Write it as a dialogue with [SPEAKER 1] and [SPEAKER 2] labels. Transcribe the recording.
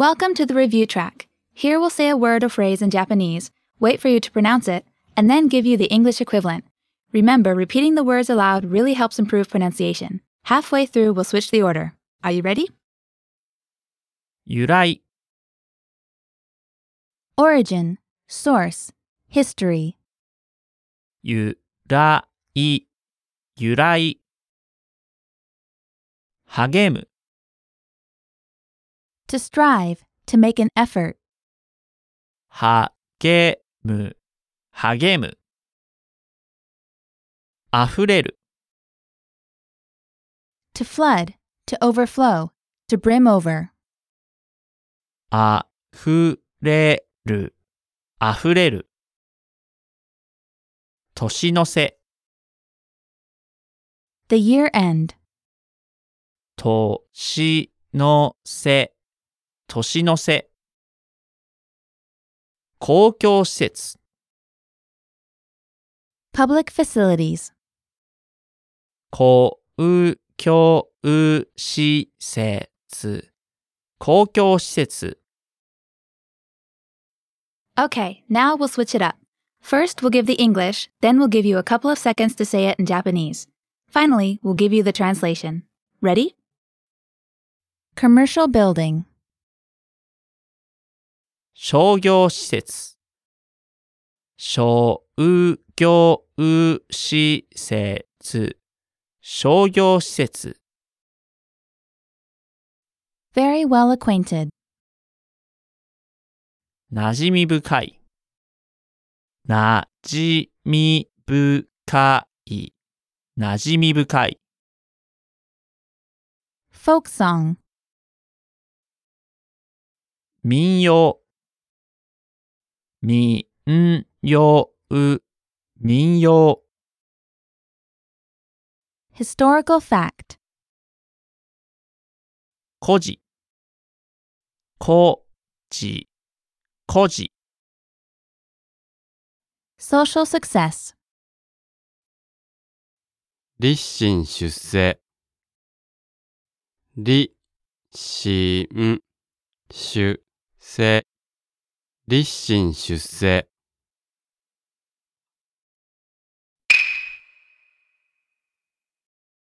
[SPEAKER 1] Welcome to the review track. Here we'll say a word or phrase in Japanese, wait for you to pronounce it, and then give you the English equivalent. Remember, repeating the words aloud really helps improve pronunciation. Halfway through, we'll switch the order. Are you ready?
[SPEAKER 2] 由来、
[SPEAKER 1] Origin, source, history.
[SPEAKER 2] 由来、由来、励む、
[SPEAKER 1] To strive, to make an effort.
[SPEAKER 2] 励む、励む、溢れる、
[SPEAKER 1] To flood, to overflow, to brim over.
[SPEAKER 2] 溢れる、溢れる、年の瀬、
[SPEAKER 1] The year end.
[SPEAKER 2] 年の瀬、年の瀬、公共施設、
[SPEAKER 1] Public facilities.
[SPEAKER 2] 公共施設、公共施設。
[SPEAKER 1] Okay, now we'll switch it up. First, we'll give the English, then we'll give you a couple of seconds to say it in Japanese. Finally, we'll give you the translation. Ready? Commercial building.
[SPEAKER 2] 商業施設、商業施設、商業施設。
[SPEAKER 1] Very well acquainted.
[SPEAKER 2] 馴染み深い、馴染み深い、馴染み深い。
[SPEAKER 1] Folk song.
[SPEAKER 2] 民謡、民謡、民謡。
[SPEAKER 1] Historical fact.
[SPEAKER 2] 故事、故事、故事。
[SPEAKER 1] Social success.
[SPEAKER 3] 立身出世、立身出世、立身出世。